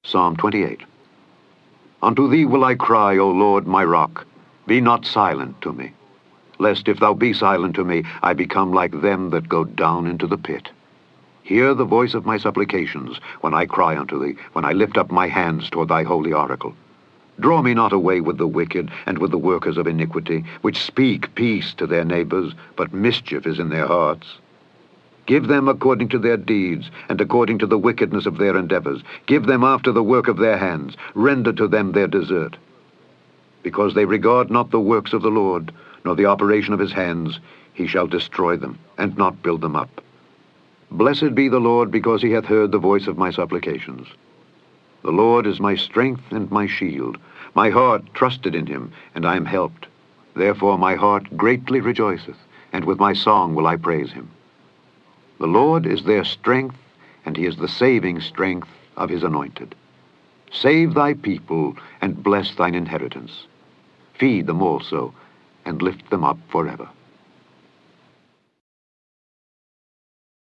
Psalm 28. Unto thee will I cry, O Lord, my rock. Be not silent to me, lest if thou be silent to me, I become like them that go down into the pit. Hear the voice of my supplications, when I cry unto thee, when I lift up my hands toward thy holy oracle. Draw me not away with the wicked, and with the workers of iniquity, which speak peace to their neighbors, but mischief is in their hearts. Give them according to their deeds, and according to the wickedness of their endeavors. Give them after the work of their hands. Render to them their desert. Because they regard not the works of the Lord, nor the operation of his hands, he shall destroy them, and not build them up. Blessed be the Lord, because he hath heard the voice of my supplications. The Lord is my strength and my shield. My heart trusted in him, and I am helped. Therefore my heart greatly rejoiceth, and with my song will I praise him. The Lord is their strength, and he is the saving strength of his anointed. Save thy people, and bless thine inheritance. Feed them also, and lift them up forever.